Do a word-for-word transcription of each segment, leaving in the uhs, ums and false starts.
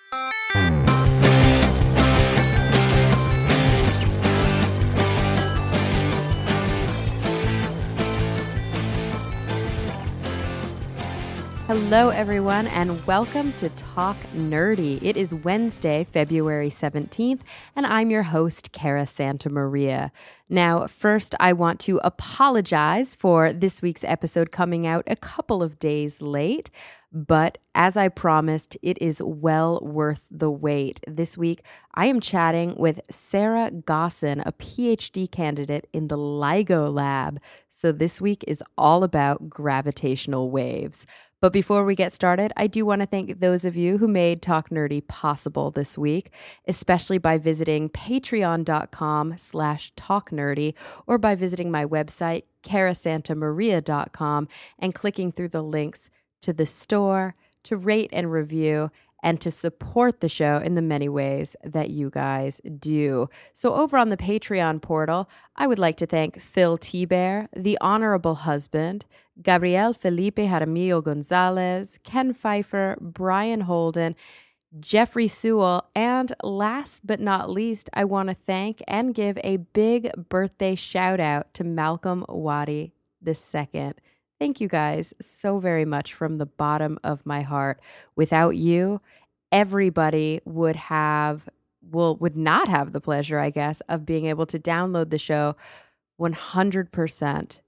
Hello, everyone, and welcome to Talk Nerdy. It is Wednesday, February seventeenth, and I'm your host, Cara Santamaria. Now, first, I want to apologize for this week's episode coming out a couple of days late, but as I promised, it is well worth the wait. This week, I am chatting with Sarah Gossin, a P H D candidate in the LIGO lab. So this week is all about gravitational waves. But before we get started, I do want to thank those of you who made Talk Nerdy possible this week, especially by visiting patreon.com slash talknerdy or by visiting my website, cara santamaria dot com, and clicking through the links to the store, to rate and review, and to support the show in the many ways that you guys do. So over on the Patreon portal, I would like to thank Phil T-Bear, The Honorable Husband, Gabriel Felipe Jaramillo Gonzalez, Ken Pfeiffer, Brian Holden, Jeffrey Sewell, and last but not least, I want to thank and give a big birthday shout out to Malcolm Wadi the second. Thank you guys so very much from the bottom of my heart. Without you, everybody would have, well, would not have the pleasure, I guess, of being able to download the show one hundred percent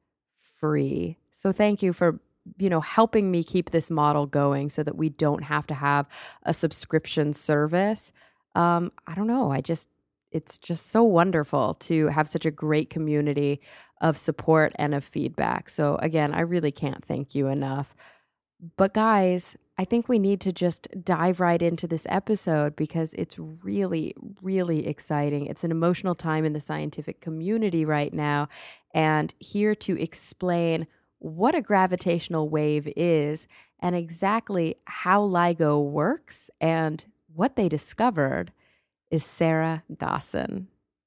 free. So thank you for, you know, helping me keep this model going so that we don't have to have a subscription service. Um, I don't know. I just, it's just so wonderful to have such a great community of support and of feedback. So again, I really can't thank you enough. But guys, I think we need to just dive right into this episode because it's really, really exciting. It's an emotional time in the scientific community right now. And here to explain what a gravitational wave is and exactly how LIGO works and what they discovered is Sarah Gossin.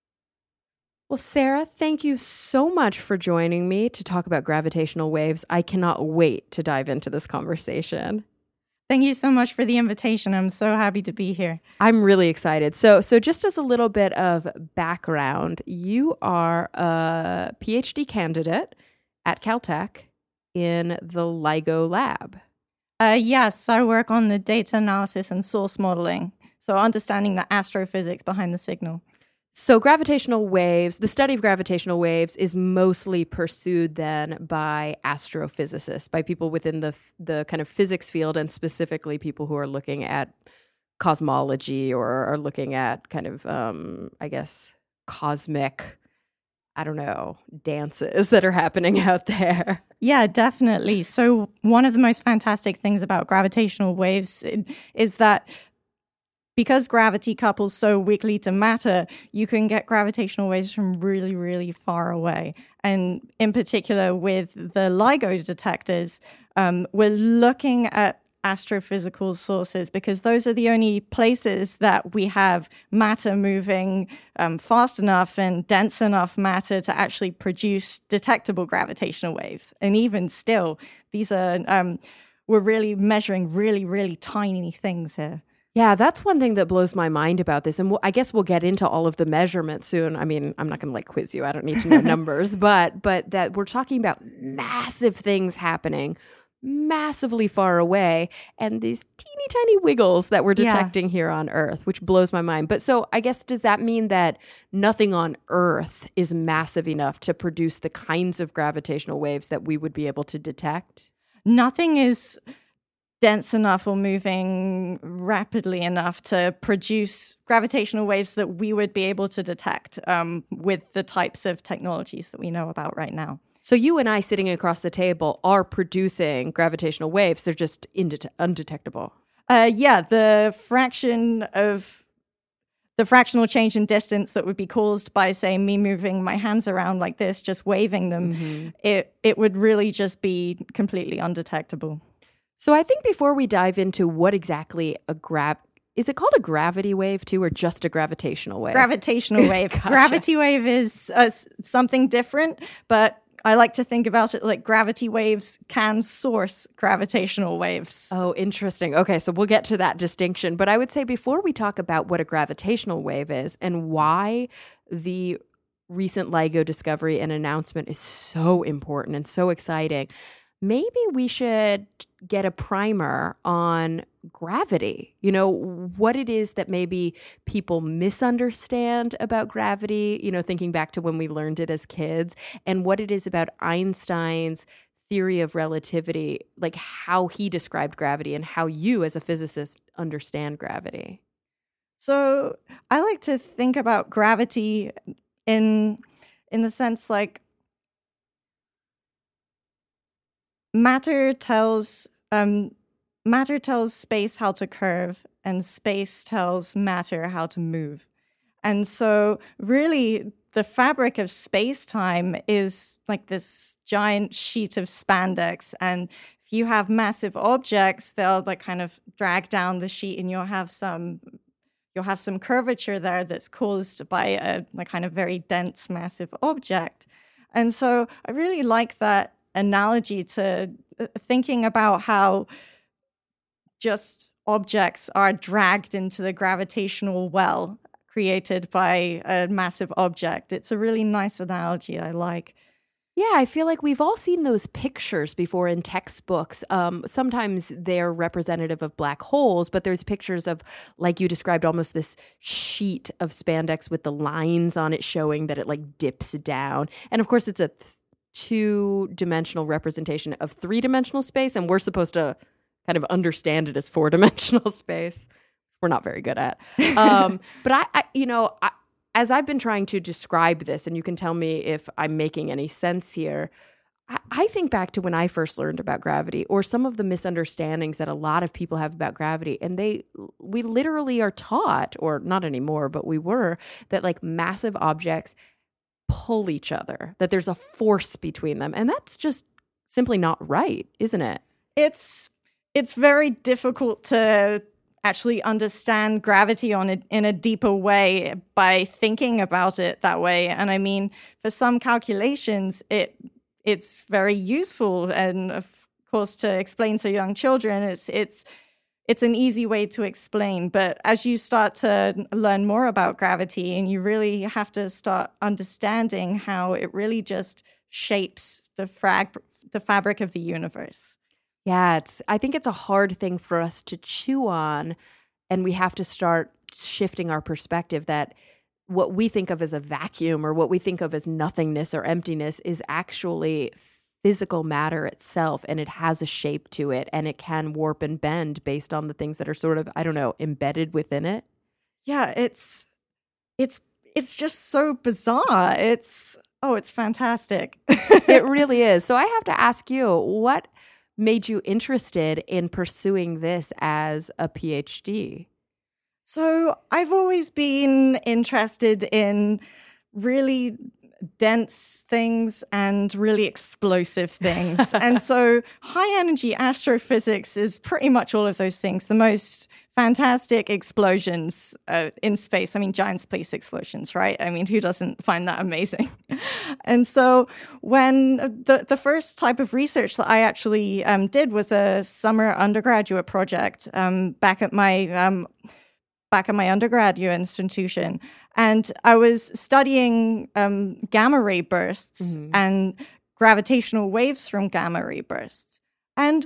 Well, Sarah, thank you so much for joining me to talk about gravitational waves. I cannot wait to dive into this conversation. Thank you so much for the invitation. I'm so happy to be here. I'm really excited. So, so just as a little bit of background, you are a P H D candidate at Caltech in the LIGO lab. Uh, yes, I work on the data analysis and source modeling, so understanding the astrophysics behind the signal. So gravitational waves, the study of gravitational waves is mostly pursued then by astrophysicists, by people within the the kind of physics field, and specifically people who are looking at cosmology or are looking at kind of, um, I guess, cosmic, I don't know, dances that are happening out there. Yeah, definitely. So one of the most fantastic things about gravitational waves is that because gravity couples so weakly to matter, you can get gravitational waves from really, really far away. And in particular, with the LIGO detectors, um, we're looking at astrophysical sources because those are the only places that we have matter moving um, fast enough and dense enough matter to actually produce detectable gravitational waves. And even still, these are, um, we're really measuring really, really tiny things here. Yeah, that's one thing that blows my mind about this. And we'll, I guess we'll get into all of the measurements soon. I mean, I'm not going to like quiz you. I don't need to know numbers, but but that we're talking about massive things happening massively far away and these teeny tiny wiggles that we're detecting yeah. here on Earth, which blows my mind. But so I guess, does that mean that nothing on Earth is massive enough to produce the kinds of gravitational waves that we would be able to detect? Nothing is dense enough or moving rapidly enough to produce gravitational waves that we would be able to detect um, with the types of technologies that we know about right now. So you and I sitting across the table are producing gravitational waves. They're just indete- undetectable. Uh, yeah, the fraction of the fractional change in distance that would be caused by, say, me moving my hands around like this, just waving them, mm-hmm. it it would really just be completely undetectable. So I think before we dive into what exactly a grav... Is it called a gravity wave too, or just a gravitational wave? Gravitational wave. Gotcha. Gravity wave is uh, something different, but I like to think about it like gravity waves can source gravitational waves. Oh, interesting. Okay, so we'll get to that distinction. But I would say before we talk about what a gravitational wave is and why the recent LIGO discovery and announcement is so important and so exciting, maybe we should get a primer on gravity. You know, what it is that maybe people misunderstand about gravity, you know, thinking back to when we learned it as kids, and what it is about Einstein's theory of relativity, like how he described gravity and how you as a physicist understand gravity. So I like to think about gravity in in the sense like Matter tells um, matter tells space how to curve, and space tells matter how to move. And so really the fabric of space-time is like this giant sheet of spandex. And if you have massive objects, they'll like kind of drag down the sheet, and you'll have some you'll have some curvature there that's caused by a, a kind of very dense, massive object. And so I really like that analogy to thinking about how just objects are dragged into the gravitational well created by a massive object. It's a really nice analogy I like. Yeah, I feel like we've all seen those pictures before in textbooks. Um, sometimes they're representative of black holes, but there's pictures of, like you described, almost this sheet of spandex with the lines on it showing that it like dips down. And of course, it's a th- two-dimensional representation of three-dimensional space, and we're supposed to kind of understand it as four-dimensional space. We're not very good at. Um, but I, I, you know, I, as I've been trying to describe this, and you can tell me if I'm making any sense here, I, I think back to when I first learned about gravity, or some of the misunderstandings that a lot of people have about gravity, and they, we literally are taught, or not anymore, but we were, that like massive objects pull each other, that there's a force between them. And that's just simply not right, isn't it? It's it's very difficult to actually understand gravity on a, in a deeper way by thinking about it that way. And I mean, for some calculations, it it's very useful. And of course, to explain to young children, it's it's It's an easy way to explain, but as you start to learn more about gravity, and you really have to start understanding how it really just shapes the frag- the fabric of the universe. Yeah, it's. I think it's a hard thing for us to chew on, and we have to start shifting our perspective that what we think of as a vacuum, or what we think of as nothingness or emptiness, is actually physical matter itself, and it has a shape to it, and it can warp and bend based on the things that are sort of, I don't know, embedded within it. Yeah, it's it's it's just so bizarre. It's oh, it's fantastic. It really is. So I have to ask you, what made you interested in pursuing this as a PhD? So I've always been interested in really dense things and really explosive things. And so high energy astrophysics is pretty much all of those things. The most fantastic explosions uh, in space. I mean, giant space explosions, right? I mean, who doesn't find that amazing? And so when the, the first type of research that I actually um, did was a summer undergraduate project um, back at my um, back at my undergraduate institution. And I was studying um, gamma ray bursts mm-hmm. and gravitational waves from gamma ray bursts. And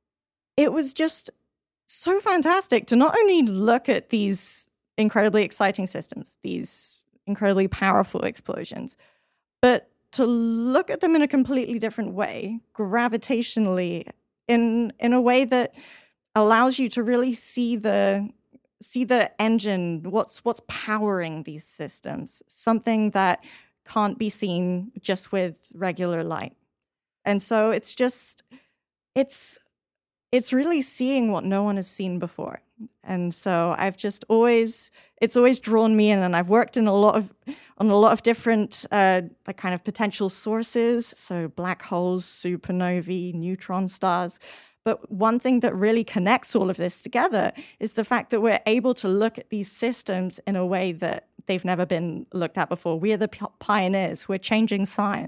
it was just so fantastic to not only look at these incredibly exciting systems, these incredibly powerful explosions, but to look at them in a completely different way, gravitationally, in in a way that allows you to really see the see the engine, what's what's powering these systems, something that can't be seen just with regular light. And so it's just, it's it's really seeing what no one has seen before. And so I've just always, it's always drawn me in, and I've worked in a lot of, on a lot of different uh, like kind of potential sources, so black holes, supernovae, neutron stars. But one thing that really connects all of this together is the fact that we're able to look at these systems in a way that they've never been looked at before. We are the p- pioneers. We're changing science.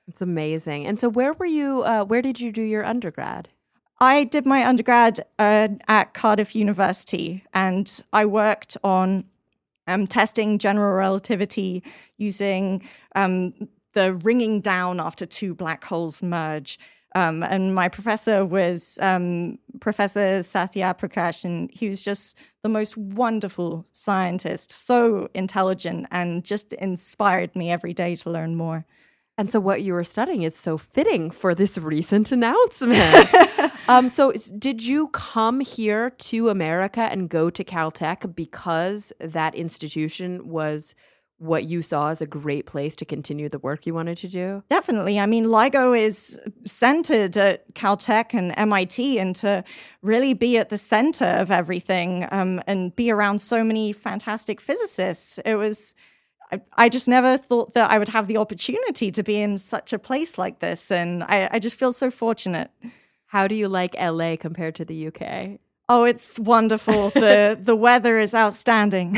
It's amazing. And so where were you, uh, where did you do your undergrad? I did my undergrad uh, at Cardiff University, and I worked on um, testing general relativity using um, the ringing down after two black holes merge. Um, and my professor was um, Professor Sathya Prakash, and he was just the most wonderful scientist, so intelligent, and just inspired me every day to learn more. And so what you were studying is so fitting for this recent announcement. um, so did you come here to America and go to Caltech because that institution was what you saw as a great place to continue the work you wanted to do? Definitely. I mean, LIGO is centered at Caltech and M I T, and to really be at the center of everything um, and be around so many fantastic physicists, it was... I just never thought that I would have the opportunity to be in such a place like this. And I, I just feel so fortunate. How do you like L A compared to the U K? Oh, it's wonderful. The the weather is outstanding.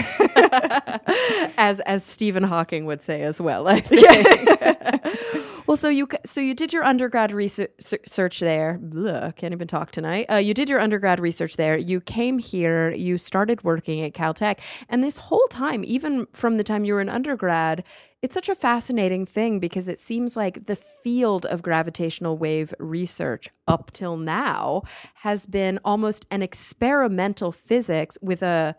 as as Stephen Hawking would say as well, I think. Well, so you so you did your undergrad research there. Ugh, can't even talk tonight. Uh, you did your undergrad research there. You came here. You started working at Caltech. And this whole time, even from the time you were an undergrad, it's such a fascinating thing because it seems like the field of gravitational wave research up till now has been almost an experimental physics with a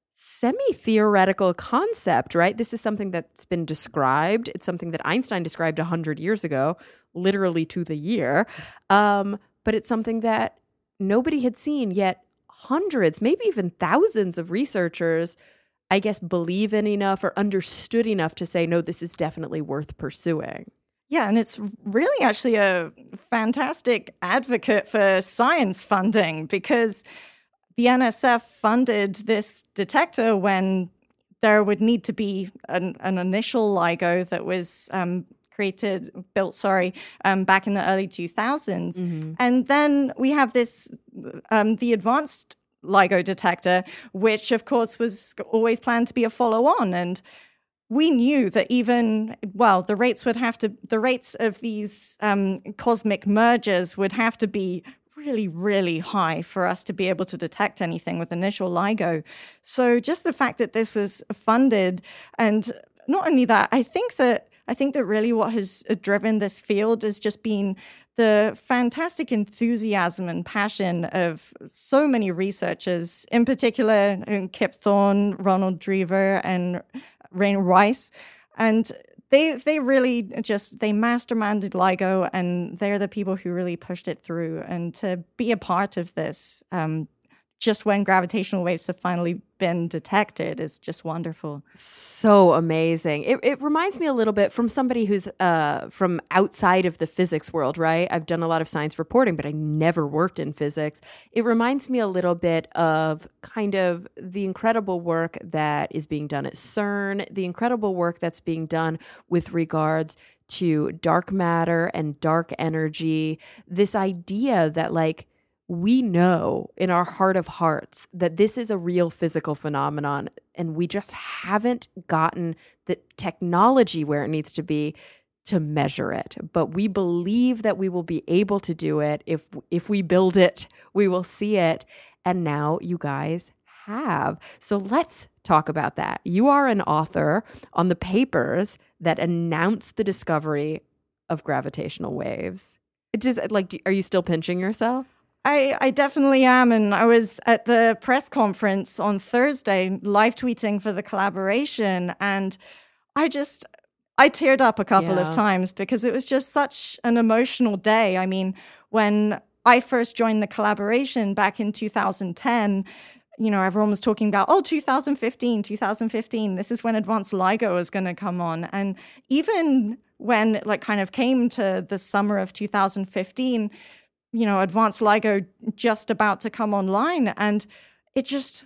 semi-theoretical concept, right? This is something that's been described. It's something that Einstein described one hundred years ago, literally to the year. Um, but it's something that nobody had seen, yet hundreds, maybe even thousands of researchers, I guess, believe in enough or understood enough to say, no, this is definitely worth pursuing. Yeah, and it's really actually a fantastic advocate for science funding, because the N S F funded this detector when there would need to be an, an initial LIGO that was um, created, built, sorry, um, back in the early two thousands. Mm-hmm. And then we have this, um, the advanced LIGO detector, which of course was always planned to be a follow-on. And we knew that even, well, the rates would have to, the rates of these um, cosmic mergers would have to be really, really high for us to be able to detect anything with initial LIGO. So just the fact that this was funded, and not only that, I think that I think that really what has driven this field has just been the fantastic enthusiasm and passion of so many researchers, in particular Kip Thorne, Ronald Drever, and Rainer Weiss. And They they really just, they masterminded LIGO, and they're the people who really pushed it through. And to be a part of this, um, just when gravitational waves have finally been detected, is just wonderful. So amazing. It it reminds me a little bit from somebody who's uh, from outside of the physics world, right? I've done a lot of science reporting, but I never worked in physics. It reminds me a little bit of kind of the incredible work that is being done at CERN, the incredible work that's being done with regards to dark matter and dark energy. This idea that, like, we know in our heart of hearts that this is a real physical phenomenon, and we just haven't gotten the technology where it needs to be to measure it. But we believe that we will be able to do it. If if we build it, we will see it. And now you guys have. So let's talk about that. You are an author on the papers that announced the discovery of gravitational waves. It just, like, are you still pinching yourself? I, I definitely am. And I was at the press conference on Thursday, live tweeting for the collaboration. And I just, I teared up a couple yeah. of times because it was just such an emotional day. I mean, when I first joined the collaboration back in two thousand ten, you know, everyone was talking about, oh, two thousand fifteen, two thousand fifteen, this is when advanced LIGO is going to come on. And even when it like kind of came to the summer of two thousand fifteen, you know, advanced LIGO just about to come online. And it just,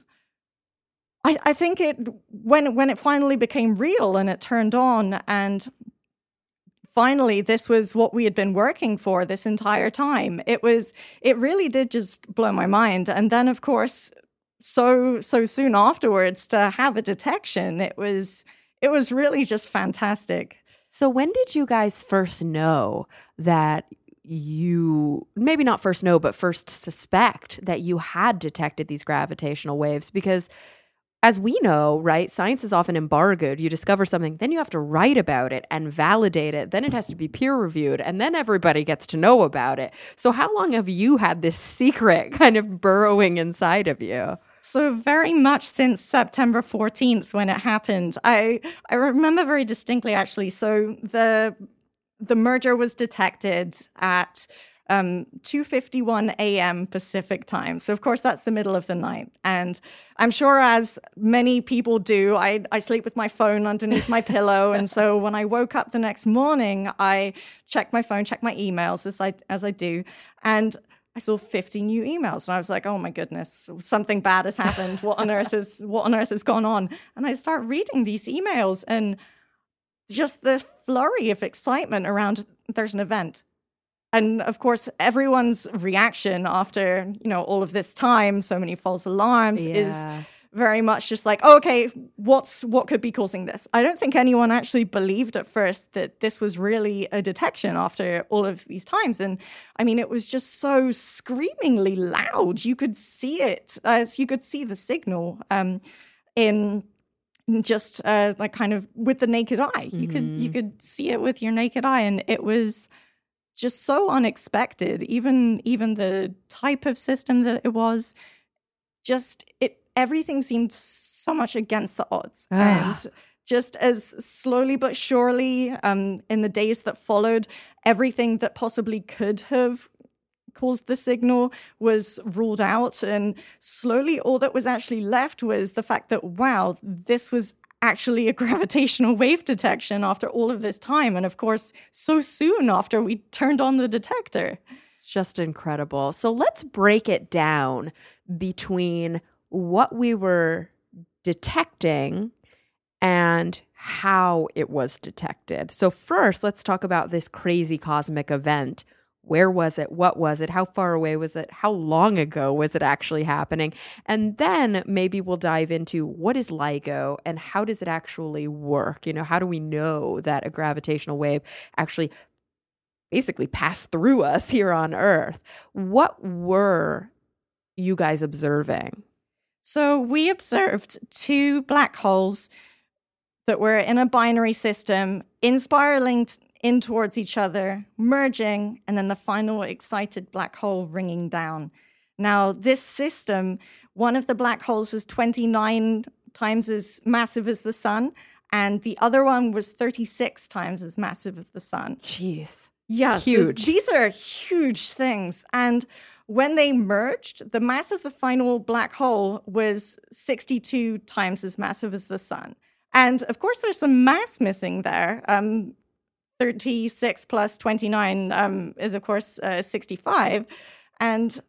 I, I think it, when, when it finally became real and it turned on, and finally this was what we had been working for this entire time, it was, it really did just blow my mind. And then, of course, so, so soon afterwards to have a detection, it was, it was really just fantastic. So when did you guys first know that you, maybe not first know, but first suspect that you had detected these gravitational waves? Because as we know, right, science is often embargoed. You discover something, then you have to write about it and validate it. Then it has to be peer reviewed, and then everybody gets to know about it. So how long have you had this secret kind of burrowing inside of you? So very much since September fourteenth when it happened. I I remember very distinctly, actually. So the the merger was detected at um, two fifty-one a.m. Pacific time. So, of course, that's the middle of the night. And I'm sure, as many people do, I, I sleep with my phone underneath my pillow. And so when I woke up the next morning, I checked my phone, checked my emails, as I, as I do. And I saw fifty new emails. And I was like, oh, my goodness, something bad has happened. What on earth is, what on earth has gone on? And I start reading these emails, and just the flurry of excitement around there's an event. And of course, everyone's reaction after, you know, all of this time, so many false alarms, yeah. is very much just like, oh, okay, what's what could be causing this? I don't think anyone actually believed at first that this was really a detection after all of these times. And I mean, it was just so screamingly loud. You could see it, as you could see the signal um, in just uh, like kind of with the naked eye. You mm-hmm. could you could see it with your naked eye, and it was just so unexpected. Even even the type of system that it was, just it everything seemed so much against the odds. And just as slowly but surely, um, in the days that followed, everything that possibly could have caused the signal was ruled out. And slowly all that was actually left was the fact that, wow, this was actually a gravitational wave detection after all of this time. And of course, so soon after we turned on the detector. Just incredible. So let's break it down between what we were detecting and how it was detected. So first, let's talk about this crazy cosmic event. Where was it? What was it? How far away was it? How long ago was it actually happening? And then maybe we'll dive into what is LIGO and how does it actually work? You know, how do we know that a gravitational wave actually basically passed through us here on Earth? What were you guys observing? So we observed two black holes that were in a binary system, in spiraling t- in towards each other, merging, and then the final excited black hole ringing down. Now, this system, one of the black holes was twenty-nine times as massive as the sun, and the other one was thirty-six times as massive as the sun. Jeez. Yeah, huge. So these are huge things. And when they merged, the mass of the final black hole was sixty-two times as massive as the sun. And of course, there's some mass missing there. Um, thirty-six plus twenty-nine um, is, of course, uh, sixty-five. And is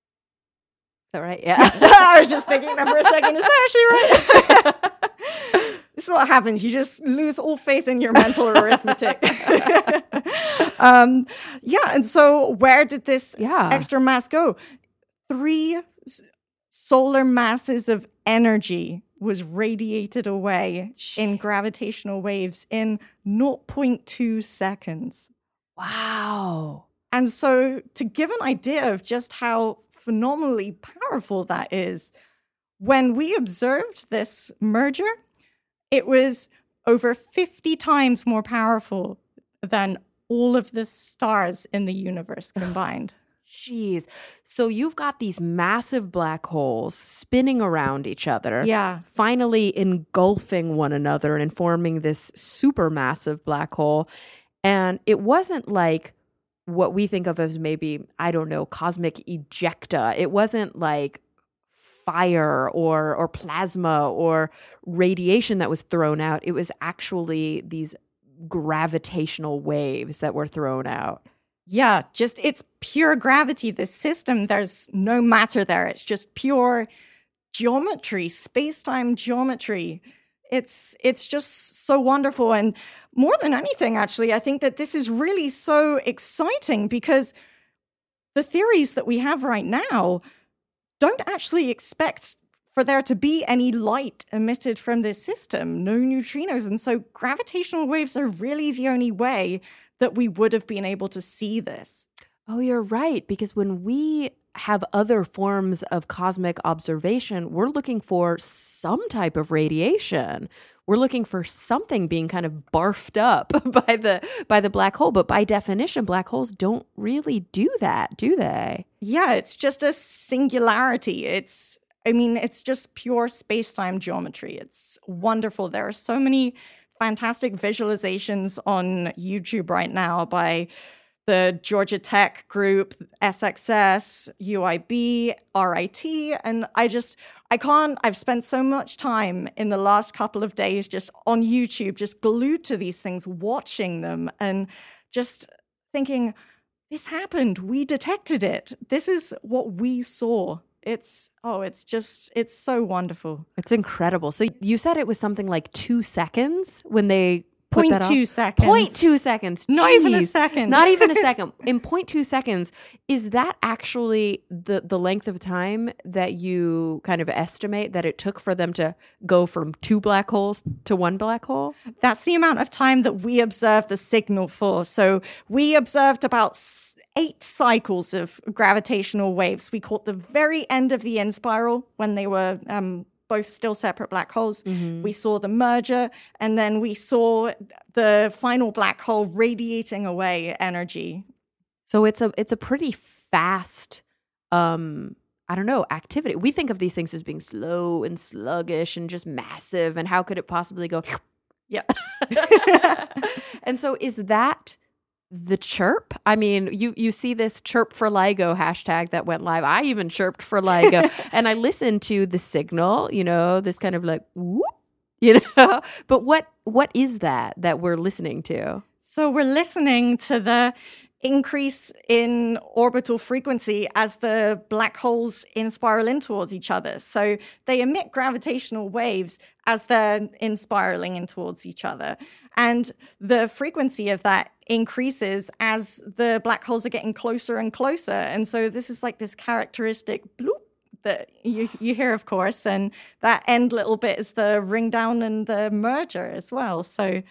that right? Yeah. I was just thinking that for a second. Is that actually right? This is what happens. You just lose all faith in your mental arithmetic. um, yeah. And so where did this yeah. extra mass go? Three s- solar masses of energy was radiated away in gravitational waves in zero point two seconds. Wow. And so to give an idea of just how phenomenally powerful that is, when we observed this merger, it was over fifty times more powerful than all of the stars in the universe combined. Jeez. So you've got these massive black holes spinning around each other. Yeah. Finally engulfing one another and forming this supermassive black hole. And it wasn't like what we think of as maybe, I don't know, cosmic ejecta. It wasn't like fire or or plasma or radiation that was thrown out. It was actually these gravitational waves that were thrown out. Yeah, just it's pure gravity. This system, there's no matter there. It's just pure geometry, space-time geometry. It's it's just so wonderful. And more than anything, actually, I think that this is really so exciting because the theories that we have right now don't actually expect for there to be any light emitted from this system, no neutrinos. And so gravitational waves are really the only way that we would have been able to see this. Oh, you're right. Because when we have other forms of cosmic observation, we're looking for some type of radiation. We're looking for something being kind of barfed up by the by the black hole. But by definition, black holes don't really do that, do they? Yeah, it's just a singularity. It's, I mean, it's just pure space-time geometry. It's wonderful. There are so many fantastic visualizations on YouTube right now by the Georgia Tech group, S X S, U I B, R I T. And I just, I can't, I've spent so much time in the last couple of days just on YouTube, just glued to these things, watching them and just thinking, this happened. We detected it. This is what we saw. It's, oh, it's just, it's so wonderful. It's incredible. So you said it was something like two seconds when they put Point that two off? seconds. Point two seconds. Not Jeez. even a second. Not even a second. In point two seconds, is that actually the, the length of time that you kind of estimate that it took for them to go from two black holes to one black hole? That's the amount of time that we observed the signal for. So we observed about eight cycles of gravitational waves. We caught the very end of the end spiral when they were um, both still separate black holes. Mm-hmm. We saw the merger, and then we saw the final black hole radiating away energy. So it's a it's a pretty fast, um, I don't know, activity. We think of these things as being slow and sluggish and just massive, and how could it possibly go? Yeah. And so is that the chirp? I mean, you you see this chirp for LIGO hashtag that went live. I even chirped for LIGO. And I listened to the signal, you know, this kind of like, whoop, you know. But what what is that that we're listening to? So we're listening to the increase in orbital frequency as the black holes in spiral in towards each other. So they emit gravitational waves as they're in spiraling in towards each other. And the frequency of that increases as the black holes are getting closer and closer. And so this is like this characteristic bloop that you, you hear, of course. And that end little bit is the ring down and the merger as well. So,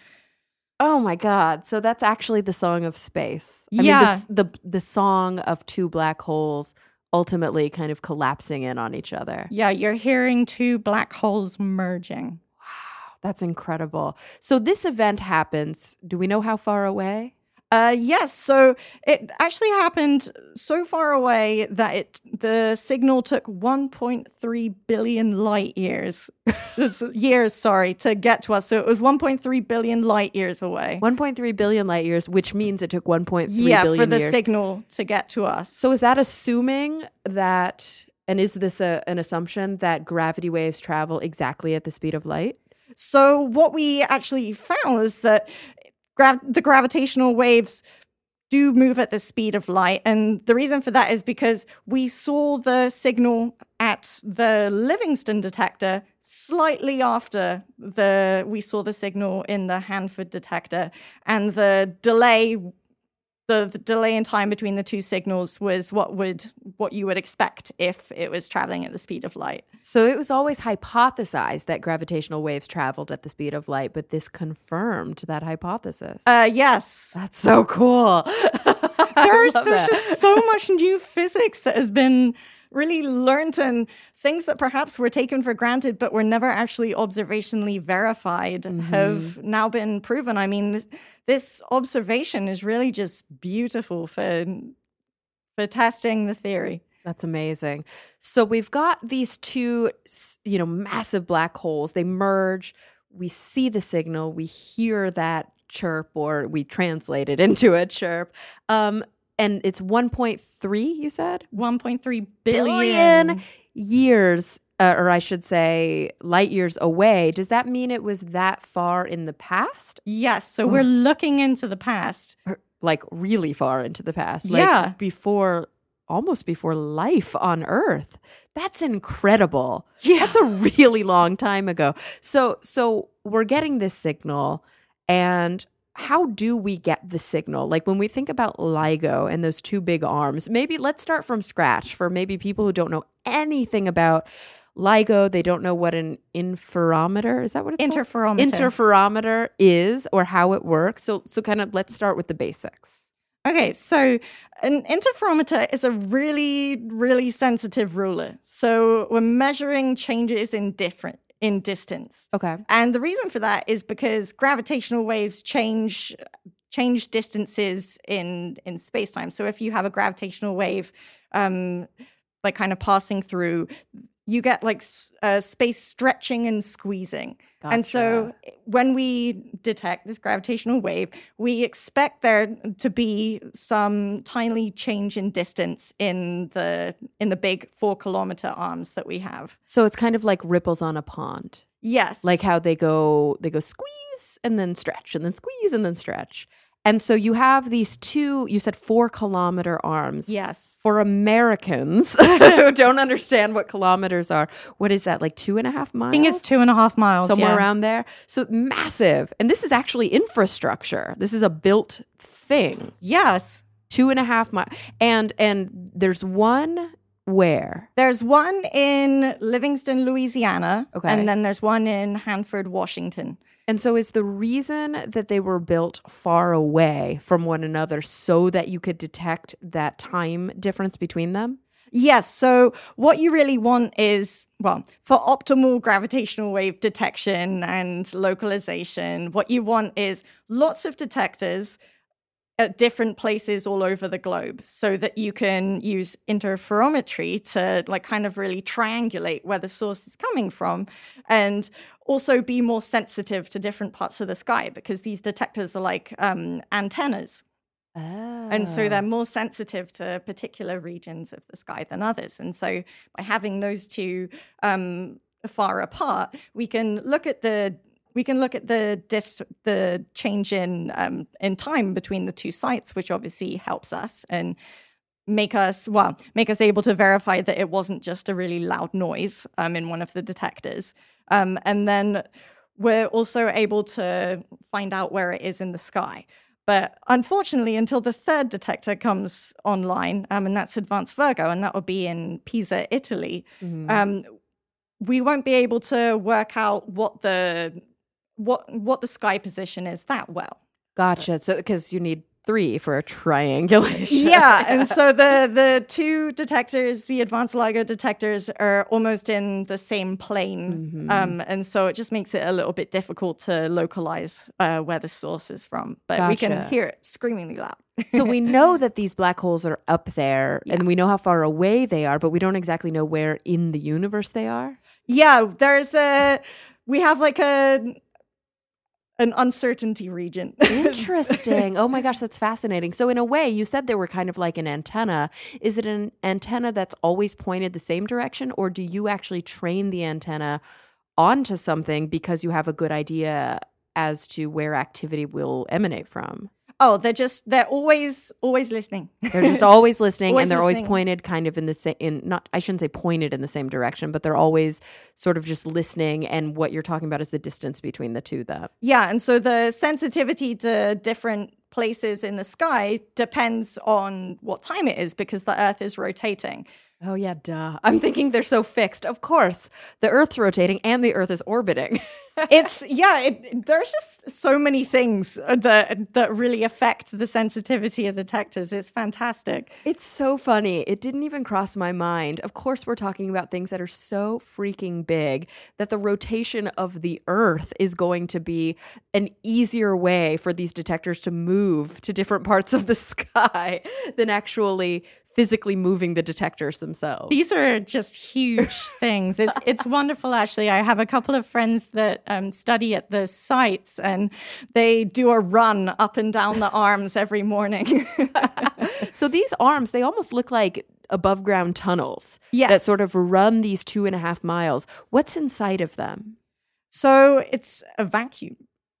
oh my God. So that's actually the song of space. I yeah. mean, the, the, the song of two black holes ultimately kind of collapsing in on each other. Yeah, you're hearing two black holes merging. That's incredible. So this event happens. Do we know how far away? Uh, yes. So it actually happened so far away that it the signal took one point three billion light years. years, sorry, to get to us. So it was one point three billion light years away. one point three billion light years, which means it took one point three yeah, billion years. Yeah, for the signal to get to us. So is that assuming that, and is this a, an assumption that gravity waves travel exactly at the speed of light? So what we actually found is that gra- the gravitational waves do move at the speed of light. And the reason for that is because we saw the signal at the Livingston detector slightly after the we saw the signal in the Hanford detector. And the delay The, the delay in time between the two signals was what would what you would expect if it was traveling at the speed of light. So it was always hypothesized that gravitational waves traveled at the speed of light, but this confirmed that hypothesis. Uh, yes. That's so cool. There's, there's just so much new physics that has been really learned, and things that perhaps were taken for granted but were never actually observationally verified mm-hmm. have now been proven. I mean, this, this observation is really just beautiful for for testing the theory. That's amazing. So we've got these two, you know, massive black holes. They merge. We see the signal. We hear that chirp, or we translate it into a chirp. Um, and it's one point three, you said? one point three billion. billion years, uh, or I should say light years away. Does that mean it was that far in the past? Yes. So we're looking into the past. Or, like really far into the past. Like yeah. Before, almost before life on Earth. That's incredible. Yeah. That's a really long time ago. So, so we're getting this signal, and how do we get the signal? Like when we think about LIGO and those two big arms, maybe let's start from scratch for maybe people who don't know anything about LIGO. They don't know what an interferometer, is that what it's Interferometer. called? Interferometer is, or how it works. So, so kind of let's start with the basics. Okay, so an interferometer is a really, really sensitive ruler. So we're measuring changes in different in distance. Okay. And the reason for that is because gravitational waves change change distances in in space-time. So if you have a gravitational wave um, like kind of passing through, you get like uh, space stretching and squeezing. Gotcha. And so when we detect this gravitational wave, we expect there to be some tiny change in distance in the in the big four kilometer arms that we have. So it's kind of like ripples on a pond. Yes. Like how they go they go squeeze and then stretch and then squeeze and then stretch. And so you have these two, you said four kilometer arms. Yes. For Americans who don't understand what kilometers are, what is that, like two and a half miles? I think it's two and a half miles. Somewhere yeah. around there. So massive. And this is actually infrastructure. This is a built thing. Yes. Two and a half miles. And, and there's one where? There's one in Livingston, Louisiana. Okay. And then there's one in Hanford, Washington. And so is the reason that they were built far away from one another so that you could detect that time difference between them? Yes. So what you really want is, well, for optimal gravitational wave detection and localization, what you want is lots of detectors at different places all over the globe so that you can use interferometry to like kind of really triangulate where the source is coming from and also be more sensitive to different parts of the sky because these detectors are like um, antennas. Oh. And so they're more sensitive to particular regions of the sky than others. And so by having those two um, far apart, we can look at the we can look at the diff, the change in um, in time between the two sites, which obviously helps us and make us well make us able to verify that it wasn't just a really loud noise um, in one of the detectors. Um, and then we're also able to find out where it is in the sky. But unfortunately, until the third detector comes online, um, and that's Advanced Virgo, and that will be in Pisa, Italy, mm-hmm. um, we won't be able to work out what the what what the sky position is that well. Gotcha. So because you need three for a triangulation. Yeah, and so the the two detectors, the advanced LIGO detectors, are almost in the same plane, mm-hmm. um, and so it just makes it a little bit difficult to localize uh, where the source is from. But gotcha. We can hear it screamingly loud. So we know that these black holes are up there, yeah. and we know how far away they are, but we don't exactly know where in the universe they are. Yeah, there's a we have like a. an uncertainty region. Interesting. Oh my gosh, that's fascinating. So in a way, you said they were kind of like an antenna. Is it an antenna that's always pointed the same direction, or do you actually train the antenna onto something because you have a good idea as to where activity will emanate from? Oh, they're just, they're always, always listening. They're just always listening always and they're listening. always pointed kind of in the same, in not, I shouldn't say pointed in the same direction, but they're always sort of just listening. And what you're talking about is the distance between the two of them. Yeah. And so the sensitivity to different places in the sky depends on what time it is because the Earth is rotating. Oh, yeah, duh. I'm thinking they're so fixed. Of course, the Earth's rotating and the Earth is orbiting. It's, yeah, it, there's just so many things that that really affect the sensitivity of the detectors. It's fantastic. It's so funny. It didn't even cross my mind. Of course, we're talking about things that are so freaking big that the rotation of the Earth is going to be an easier way for these detectors to move to different parts of the sky than actually physically moving the detectors themselves. These are just huge things. It's it's wonderful, actually. I have a couple of friends that um, study at the sites, and they do a run up and down the arms every morning. So these arms, they almost look like above ground tunnels yes. that sort of run these two and a half miles. What's inside of them? So it's a vacuum.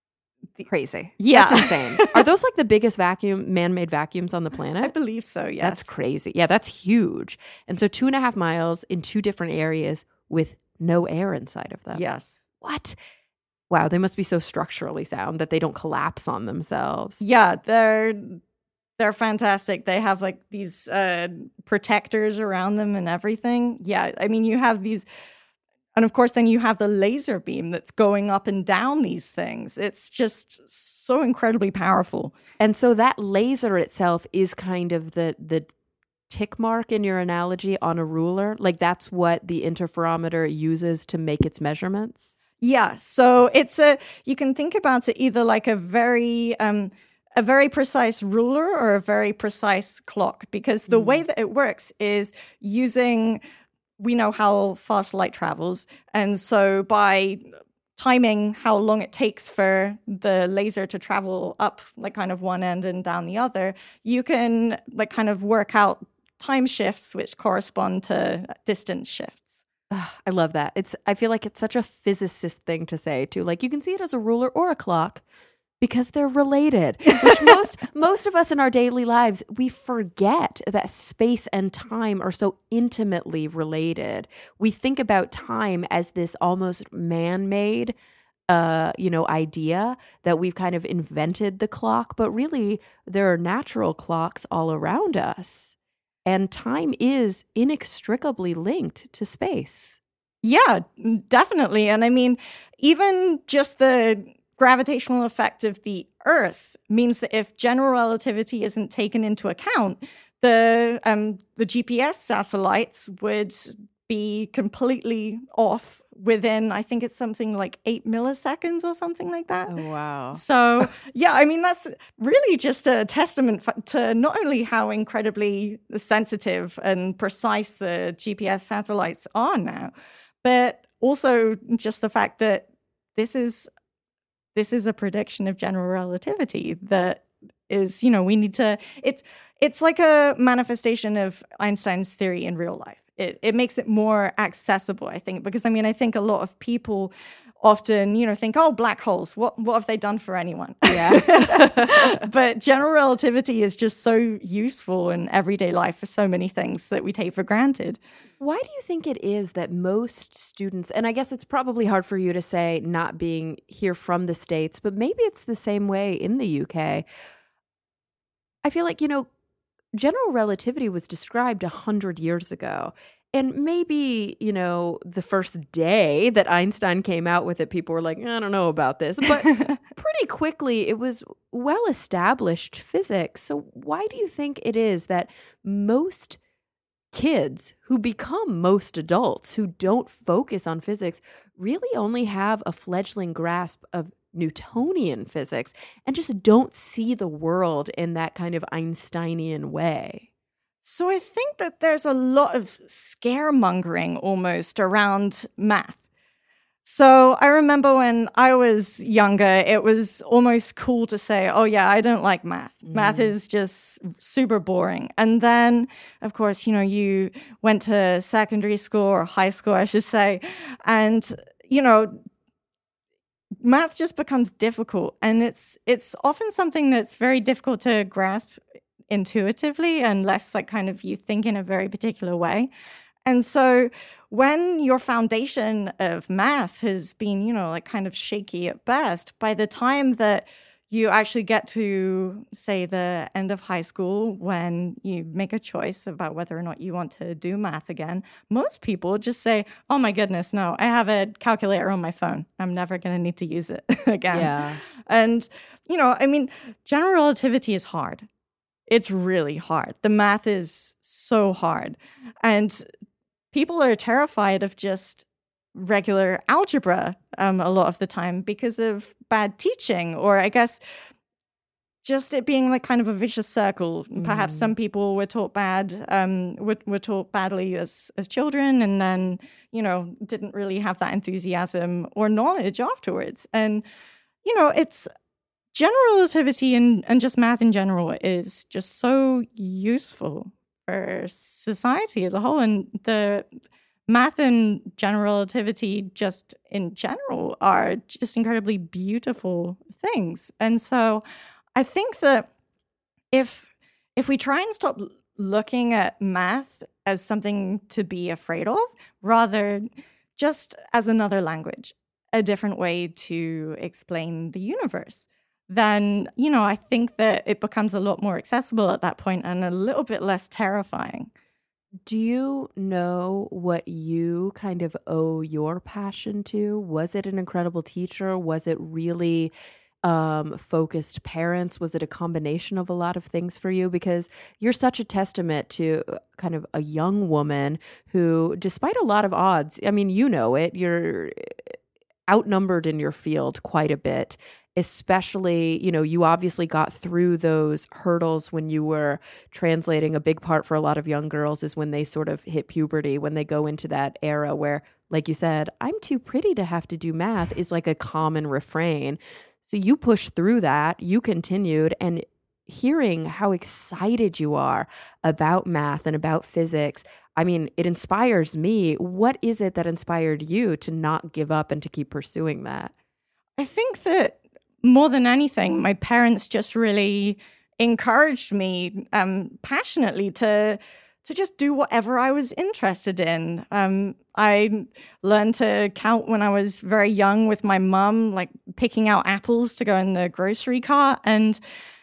Crazy. Yeah. That's insane. Are those like the biggest vacuum, man-made vacuums on the planet? I believe so, yes. That's crazy. Yeah, that's huge. And so two and a half miles in two different areas with no air inside of them. Yes. What? Wow, they must be so structurally sound that they don't collapse on themselves. Yeah, they're they're fantastic. They have like these uh, protectors around them and everything. Yeah, I mean, you have these And of course, then you have the laser beam that's going up and down these things. It's just so incredibly powerful. And so that laser itself is kind of the the tick mark in your analogy on a ruler. Like that's what the interferometer uses to make its measurements. Yeah. So it's a, you can think about it either like a very, um, a very precise ruler or a very precise clock, because the mm. way that it works is using, we know how fast light travels. And so by timing how long it takes for the laser to travel up like kind of one end and down the other, you can like kind of work out time shifts which correspond to distance shifts. I love that. It's, I feel like it's such a physicist thing to say too. Like you can see it as a ruler or a clock because they're related, which most, most of us in our daily lives, we forget that space and time are so intimately related. We think about time as this almost man-made, uh, you know, idea that we've kind of invented the clock, but really there are natural clocks all around us. And time is inextricably linked to space. Yeah, definitely. And I mean, even just the gravitational effect of the Earth means that if general relativity isn't taken into account, the um, the G P S satellites would be completely off within, I think it's something like eight milliseconds or something like that. Oh, wow. So, yeah, I mean, that's really just a testament to not only how incredibly sensitive and precise the G P S satellites are now, but also just the fact that this is this is a prediction of general relativity that is, you know, we need to, it's it's like a manifestation of Einstein's theory in real life. It it makes it more accessible, I think, because I mean, I think a lot of people often, you know, think, oh, black holes, what what have they done for anyone? Yeah. But general relativity is just so useful in everyday life for so many things that we take for granted. Why do you think it is that most students, and I guess it's probably hard for you to say not being here from the States, but maybe it's the same way in the U K. I feel like, you know, general relativity was described a hundred years ago. And maybe, you know, the first day that Einstein came out with it, people were like, I don't know about this. But pretty quickly, it was well-established physics. So why do you think it is that most kids who become most adults who don't focus on physics really only have a fledgling grasp of Newtonian physics and just don't see the world in that kind of Einsteinian way? So I think that there's a lot of scaremongering almost around math. So I remember when I was younger, it was almost cool to say, oh yeah, I don't like math. Mm. Math is just super boring. And then, of course, you know, you went to secondary school or high school, I should say, and, you know, math just becomes difficult. And it's it's often something that's very difficult to grasp intuitively unless like kind of you think in a very particular way. And so when your foundation of math has been, you know, like kind of shaky at best, by the time that you actually get to, say, the end of high school, when you make a choice about whether or not you want to do math again, most people just say, oh my goodness, no, I have a calculator on my phone. I'm never going to need to use it again. Yeah. And, you know, I mean, general relativity is hard. It's really hard. The math is so hard. And people are terrified of just regular algebra um, a lot of the time because of bad teaching, or I guess just it being like kind of a vicious circle. Mm. Perhaps some people were taught bad, um, were, were taught badly as, as children, and then, you know, didn't really have that enthusiasm or knowledge afterwards. And, you know, it's general relativity and, and just math in general is just so useful for society as a whole. And the math and general relativity just in general are just incredibly beautiful things. And so I think that if if we try and stop looking at math as something to be afraid of, rather just as another language, a different way to explain the universe, then, you know, I think that it becomes a lot more accessible at that point and a little bit less terrifying. Do you know what you kind of owe your passion to? Was it an incredible teacher? Was it really um, focused parents? Was it a combination of a lot of things for you? Because you're such a testament to uh, kind of a young woman who, despite a lot of odds, I mean, you know it, you're outnumbered in your field quite a bit, especially, you know, you obviously got through those hurdles when you were translating. A big part for a lot of young girls is when they sort of hit puberty, when they go into that era where, like you said, I'm too pretty to have to do math is like a common refrain. So you pushed through that, you continued, and hearing how excited you are about math and about physics, I mean, it inspires me. What is it that inspired you to not give up and to keep pursuing that? I think that more than anything, my parents just really encouraged me um, passionately to to just do whatever I was interested in. Um, I learned to count when I was very young with my mum, like picking out apples to go in the grocery cart. And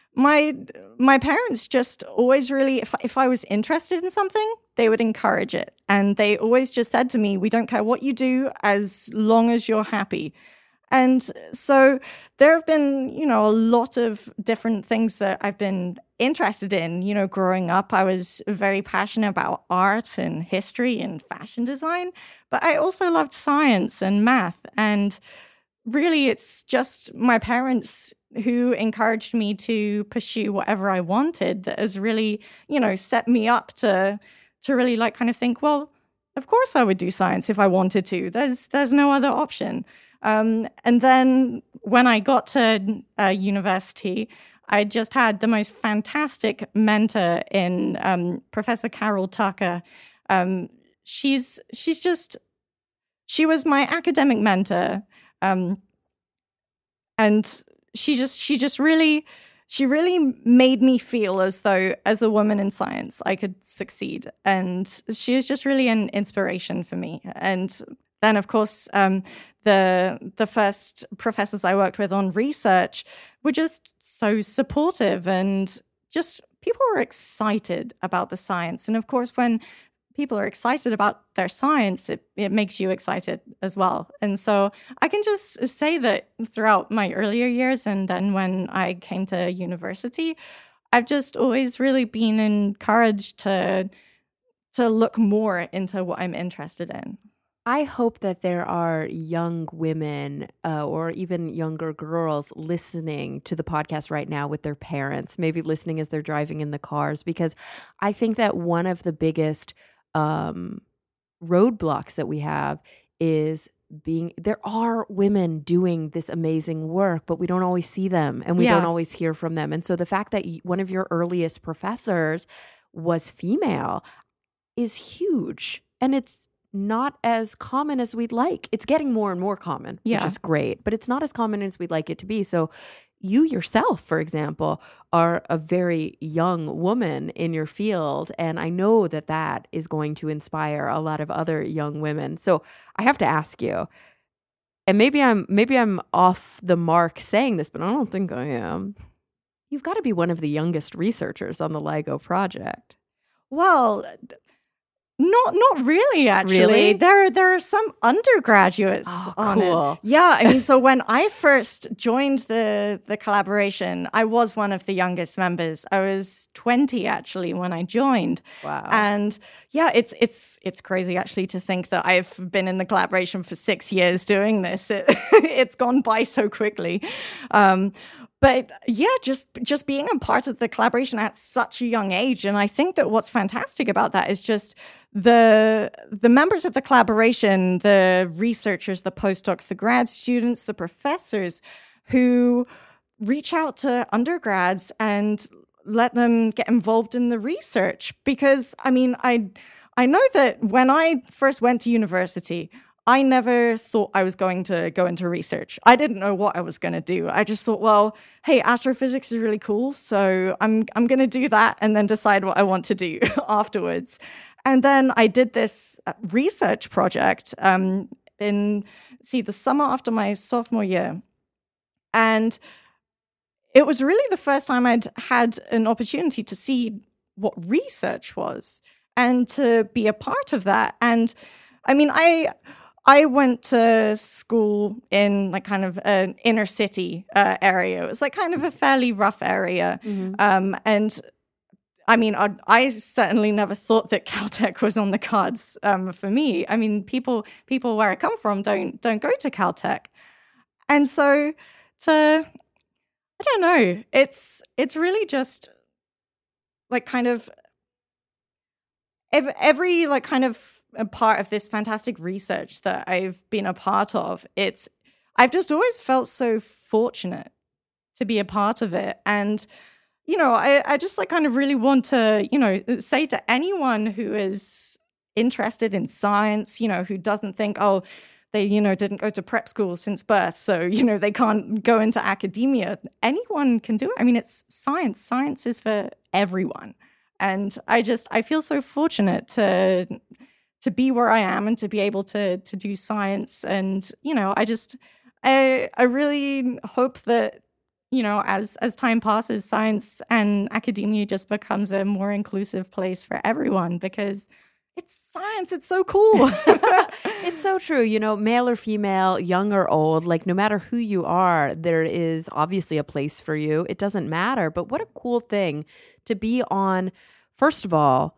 my my parents just always really, if, if I was interested in something, they would encourage it. And they always just said to me, we don't care what you do as long as you're happy. And so there have been, you know, a lot of different things that I've been interested in. You know, growing up, I was very passionate about art and history and fashion design, but I also loved science and math. And really, it's just my parents who encouraged me to pursue whatever I wanted that has really, you know, set me up to to really like kind of think, well, of course I would do science if I wanted to. There's there's no other option. Um, and then when I got to uh, university, I just had the most fantastic mentor in um, Professor Carol Tucker. Um, she's she's just she was my academic mentor, um, and she just she just really she really made me feel as though as a woman in science I could succeed, and she is just really an inspiration for me. And then, of course, um, the the first professors I worked with on research were just so supportive, and just people were excited about the science. And of course, when people are excited about their science, it, it makes you excited as well. And so I can just say that throughout my earlier years, and then when I came to university, I've just always really been encouraged to to look more into what I'm interested in. I hope that there are young women uh, or even younger girls listening to the podcast right now with their parents, maybe listening as they're driving in the cars, because I think that one of the biggest um, roadblocks that we have is being, there are women doing this amazing work, but we don't always see them and we Yeah. don't always hear from them. And so the fact that y- one of your earliest professors was female is huge. And it's not as common as we'd like. It's getting more and more common, Yeah. which is great, but it's not as common as we'd like it to be. So you yourself, for example, are a very young woman in your field, and I know that that is going to inspire a lot of other young women. So I have to ask you, and maybe I'm maybe I'm off the mark saying this, but I don't think I am. You've got to be one of the youngest researchers on the LIGO project. Well, Not not really, actually. Really? There there are some undergraduates Oh, on cool. it. Yeah, I mean, so when I first joined the the collaboration, I was one of the youngest members. I was twenty actually when I joined. Wow. And yeah, it's it's it's crazy actually to think that I've been in the collaboration for six years doing this. It, it's gone by so quickly. Um, But yeah, just just being a part of the collaboration at such a young age. And I think that what's fantastic about that is just the the members of the collaboration, the researchers, the postdocs, the grad students, the professors who reach out to undergrads and let them get involved in the research. Because, I mean, I I know that when I first went to university, I never thought I was going to go into research. I didn't know what I was going to do. I just thought, well, hey, astrophysics is really cool, so I'm I'm going to do that and then decide what I want to do afterwards. And then I did this research project um, in, see, the summer after my sophomore year. And it was really the first time I'd had an opportunity to see what research was. and to be a part of that. And I mean, I I went to school in like kind of an inner city uh, area. It was like kind of a fairly rough area. Mm-hmm. Um, and I mean, I, I certainly never thought that Caltech was on the cards um, for me. I mean, people people where I come from don't don't go to Caltech. And so to, I don't know, it's it's really just like kind of every, every like kind of a part of this fantastic research that I've been a part of. It's I've just always felt so fortunate to be a part of it. And, you know, I, I just like kind of really want to, you know, say to anyone who is interested in science, you know, who doesn't think, oh, they, you know, didn't go to prep school since birth, so, you know, they can't go into academia. Anyone can do it. I mean, it's science. Science is for everyone. And I just, I feel so fortunate to to be where I am and to be able to to do science. And, you know, I just, I I really hope that, you know, as as time passes, science and academia just becomes a more inclusive place for everyone, because it's science. It's so cool. It's so true. You know, male or female, young or old, like no matter who you are, there is obviously a place for you. It doesn't matter. But what a cool thing to be on, first of all,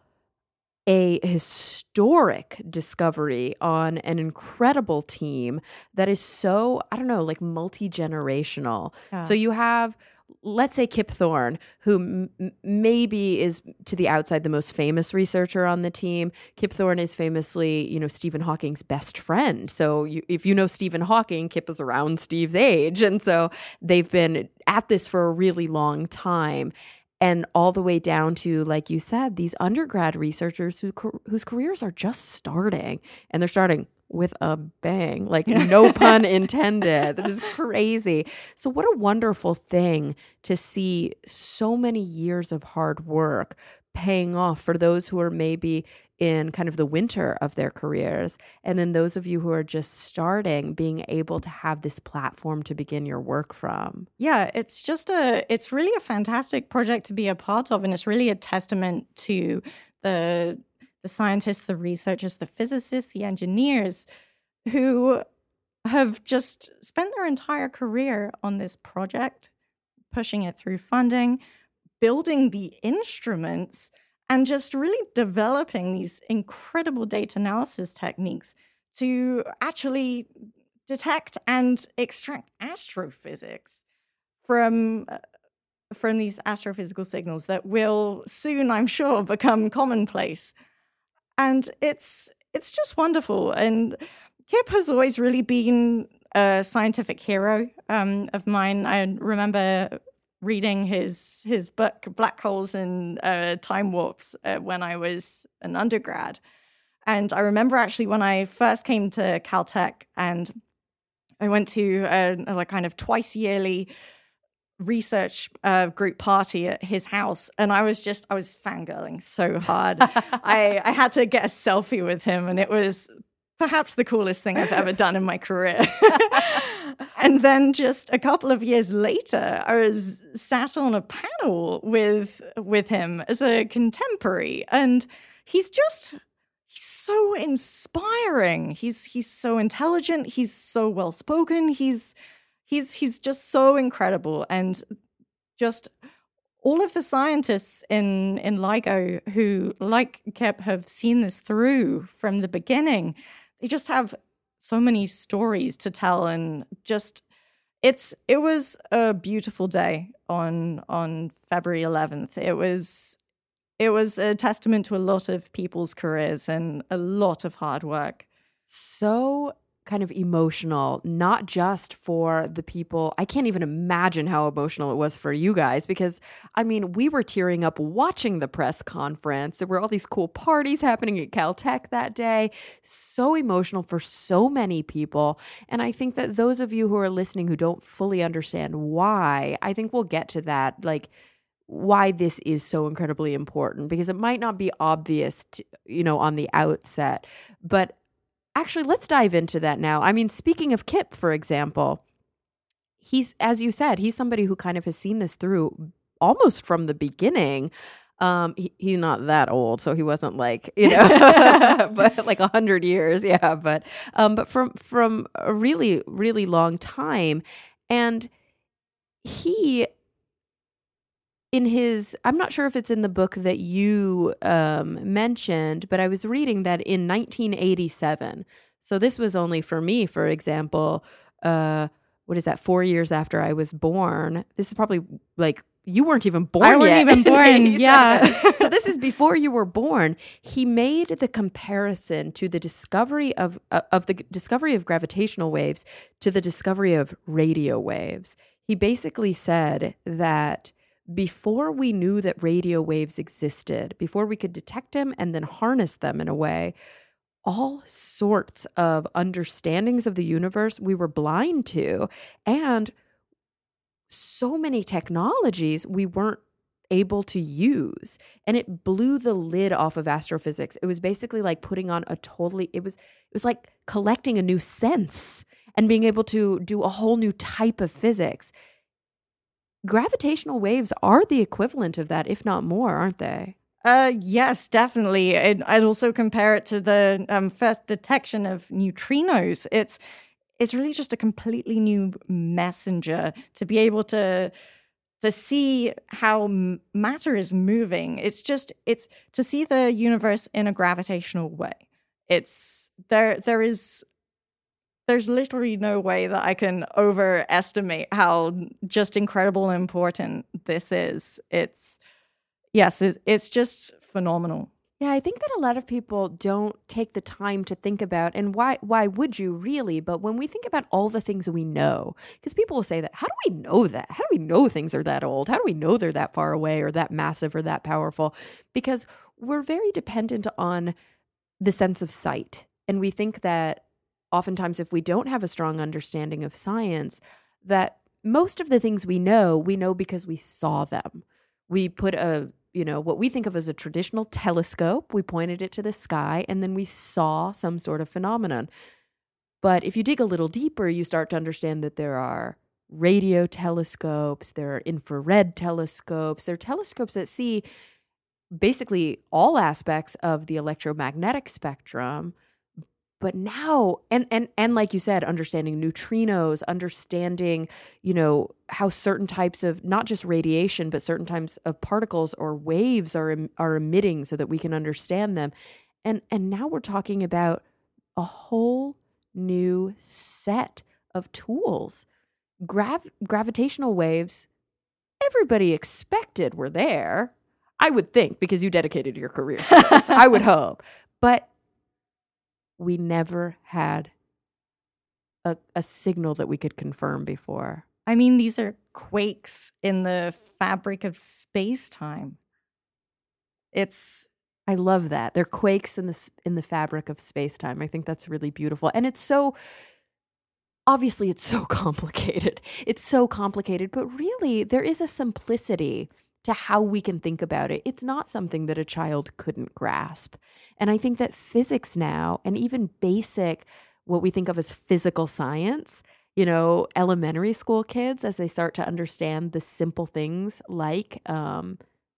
a historic discovery on an incredible team that is so, I don't know, like multi-generational. Yeah. So you have, let's say, Kip Thorne, who m- maybe is to the outside the most famous researcher on the team. Kip Thorne is famously, you know, Stephen Hawking's best friend. So you, if you know Stephen Hawking, Kip is around Steve's age. And so they've been at this for a really long time. And all the way down to, like you said, these undergrad researchers who whose careers are just starting. And they're starting with a bang, like no pun intended. That is crazy. So what a wonderful thing to see so many years of hard work paying off for those who are maybe in kind of the winter of their careers. And then those of you who are just starting, being able to have this platform to begin your work from. Yeah, it's just a, it's really a fantastic project to be a part of. And it's really a testament to the the scientists, the researchers, the physicists, the engineers who have just spent their entire career on this project, pushing it through funding, building the instruments, and just really developing these incredible data analysis techniques to actually detect and extract astrophysics from, uh, from these astrophysical signals that will soon, I'm sure, become commonplace. And it's it's just wonderful. And Kip has always really been a scientific hero um, of mine. I remember reading his his book Black Holes and uh, Time Warps uh, when I was an undergrad. And I remember actually when I first came to Caltech, and I went to a, a kind of twice yearly research uh, group party at his house, and I was just I was fangirling so hard. I, I had to get a selfie with him, and it was perhaps the coolest thing I've ever done in my career. And then just a couple of years later, I was sat on a panel with with him as a contemporary, and he's just he's so inspiring. He's he's so intelligent. He's so well spoken. He's He's he's just so incredible, and just all of the scientists in, in LIGO who, like Kip, have seen this through from the beginning, they just have so many stories to tell, and just it's it was a beautiful day on on February eleventh. It was it was a testament to a lot of people's careers and a lot of hard work. So kind of emotional, not just for the people. I can't even imagine how emotional it was for you guys, because I mean, we were tearing up watching the press conference. There were all these cool parties happening at Caltech that day. So emotional for so many people. And I think that those of you who are listening who don't fully understand why, I think we'll get to that, like why this is so incredibly important, because it might not be obvious, to, you know, on the outset, but actually, let's dive into that now. I mean, speaking of Kip, for example, he's, as you said, he's somebody who kind of has seen this through almost from the beginning. Um, he, he's not that old, so he wasn't like, you know, but like a hundred years. Yeah. But, um, but from, from a really, really long time. And he, in his, I'm not sure if it's in the book that you um, mentioned, but I was reading that in nineteen eighty-seven, so this was only for me, for example, uh, what is that, four years after I was born. This is probably like, you weren't even born I yet. I wasn't even born, yeah. So this is before you were born. He made the comparison to the discovery of, uh, of the discovery of gravitational waves to the discovery of radio waves. He basically said that before we knew that radio waves existed, before we could detect them and then harness them in a way, all sorts of understandings of the universe we were blind to, and so many technologies we weren't able to use. And it blew the lid off of astrophysics. It was basically like putting on a totally, it was, it was like collecting a new sense and being able to do a whole new type of physics. Gravitational waves are the equivalent of that, if not more, aren't they? Uh, yes, definitely. I'd, I'd also compare it to the um, first detection of neutrinos. It's it's really just a completely new messenger to be able to to see how m- matter is moving. It's just it's to see the universe in a gravitational way. It's there. There is. There's literally no way that I can overestimate how just incredible and important this is. It's, yes, it, it's just phenomenal. Yeah, I think that a lot of people don't take the time to think about, and why why would you really? But when we think about all the things we know, because people will say that, how do we know that? How do we know things are that old? How do we know they're that far away or that massive or that powerful? Because we're very dependent on the sense of sight. And we think that oftentimes, if we don't have a strong understanding of science, that most of the things we know, we know because we saw them. We put a, you know, what we think of as a traditional telescope, we pointed it to the sky, and then we saw some sort of phenomenon. But if you dig a little deeper, you start to understand that there are radio telescopes, there are infrared telescopes, there are telescopes that see basically all aspects of the electromagnetic spectrum. But now, and, and and like you said, understanding neutrinos, understanding, you know, how certain types of, not just radiation, but certain types of particles or waves are are emitting so that we can understand them. And and now we're talking about a whole new set of tools. Grav- gravitational waves, everybody expected were there. I would think, because you dedicated your career to this, I would hope. But we never had a, a signal that we could confirm before. I mean, these are quakes in the fabric of space-time. It's... I love that. They're quakes in the in the fabric of space-time. I think that's really beautiful. And it's so, obviously it's so complicated. It's so complicated, but really there is a simplicity to how we can think about it. It's not something that a child couldn't grasp. And I think that physics now, and even basic, what we think of as physical science, you know, elementary school kids, as they start to understand the simple things like um,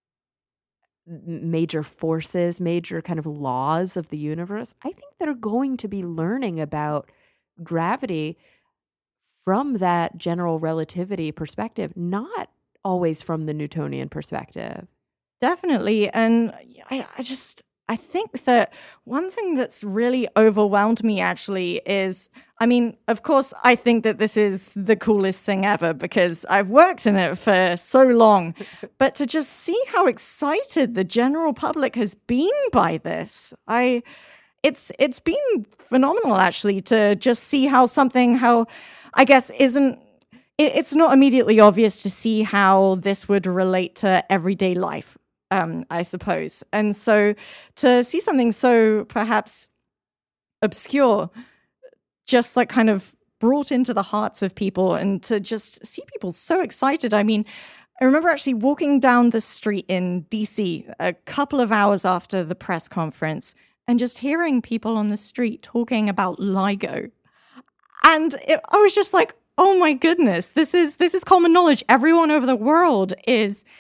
major forces, major kind of laws of the universe, I think they're going to be learning about gravity from that general relativity perspective, not always from the Newtonian perspective. Definitely. And I, I just, I think that one thing that's really overwhelmed me actually is, I mean, of course, I think that this is the coolest thing ever because I've worked in it for so long, but to just see how excited the general public has been by this, I, it's, it's been phenomenal actually to just see how something, how I guess isn't, it's not immediately obvious to see how this would relate to everyday life, um, I suppose. And so to see something so perhaps obscure, just like kind of brought into the hearts of people and to just see people so excited. I mean, I remember actually walking down the street in D C a couple of hours after the press conference and just hearing people on the street talking about LIGO. And it, I was just like, oh my goodness, this is this is common knowledge. Everyone over the world is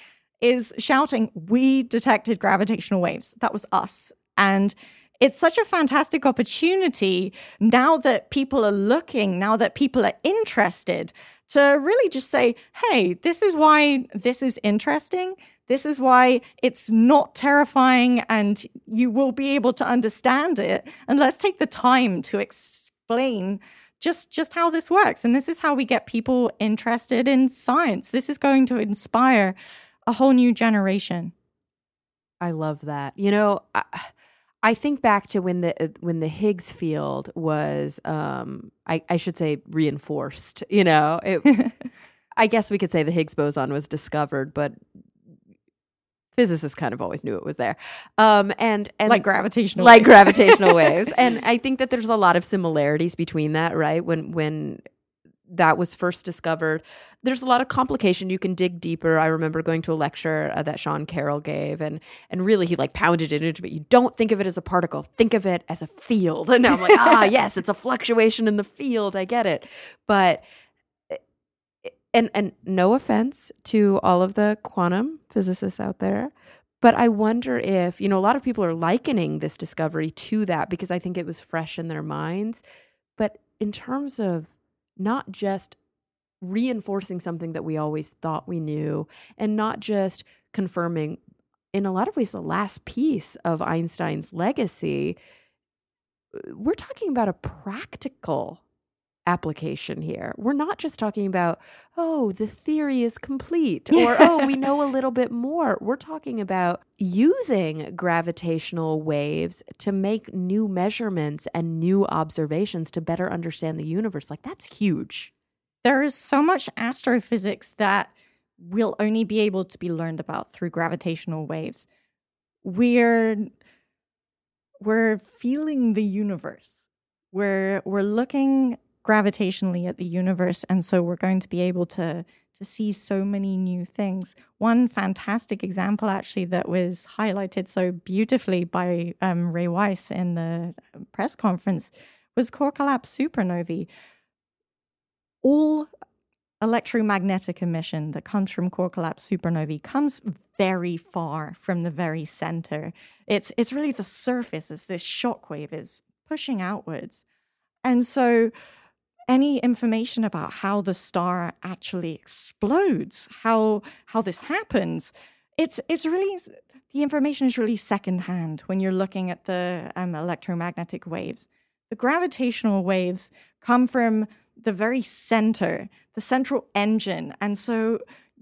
is shouting, "We detected gravitational waves." That was us. And it's such a fantastic opportunity now that people are looking, now that people are interested, to really just say, hey, this is why this is interesting. This is why it's not terrifying, and you will be able to understand it. And let's take the time to explain just, just how this works. And this is how we get people interested in science. This is going to inspire a whole new generation. I love that. You know, I, I think back to when the when the Higgs field was, um, I, I should say, reinforced. You know, it, I guess we could say the Higgs boson was discovered, but physicists kind of always knew it was there. Um, and, and like gravitational like waves. gravitational waves. And I think that there's a lot of similarities between that, right? When when that was first discovered, there's a lot of complication. You can dig deeper. I remember going to a lecture uh, that Sean Carroll gave, and and really he like pounded it into me. You don't think of it as a particle. Think of it as a field. And now I'm like, ah, yes, it's a fluctuation in the field. I get it. But And and no offense to all of the quantum physicists out there, but I wonder if, you know, a lot of people are likening this discovery to that because I think it was fresh in their minds. But in terms of not just reinforcing something that we always thought we knew, and not just confirming, in a lot of ways, the last piece of Einstein's legacy, we're talking about a practical application here. We're not just talking about, oh, the theory is complete, or, oh, we know a little bit more. We're talking about using gravitational waves to make new measurements and new observations to better understand the universe. Like, that's huge. There is so much astrophysics that will only be able to be learned about through gravitational waves. We're, we're feeling the universe. We're, we're looking gravitationally at the universe, and so we're going to be able to to see so many new things. One fantastic example, actually, that was highlighted so beautifully by um, Ray Weiss in the press conference was core collapse supernovae. All electromagnetic emission that comes from core collapse supernovae comes very far from the very center. It's it's really the surface as this shockwave is pushing outwards, and so any information about how the star actually explodes, how how this happens, it's it's really, the information is really secondhand when you're looking at the um, electromagnetic waves. The gravitational waves come from the very center, the central engine. And so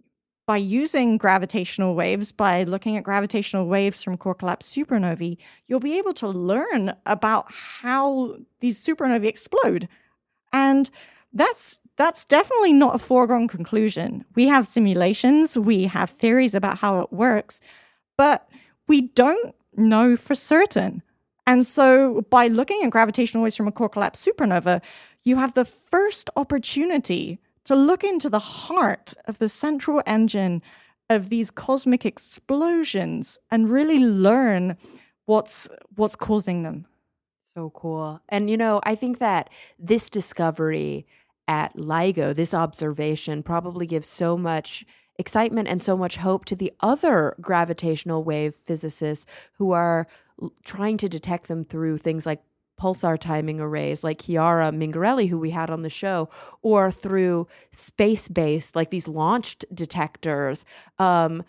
by using gravitational waves, by looking at gravitational waves from core collapse supernovae, you'll be able to learn about how these supernovae explode. And that's that's definitely not a foregone conclusion. We have simulations, we have theories about how it works, but we don't know for certain. And so by looking at gravitational waves from a core collapse supernova, you have the first opportunity to look into the heart of the central engine of these cosmic explosions and really learn what's what's causing them. So cool. And, you know, I think that this discovery at LIGO, this observation, probably gives so much excitement and so much hope to the other gravitational wave physicists who are l- trying to detect them through things like pulsar timing arrays, like Chiara Mingarelli, who we had on the show, or through space-based, like these launched detectors. Um,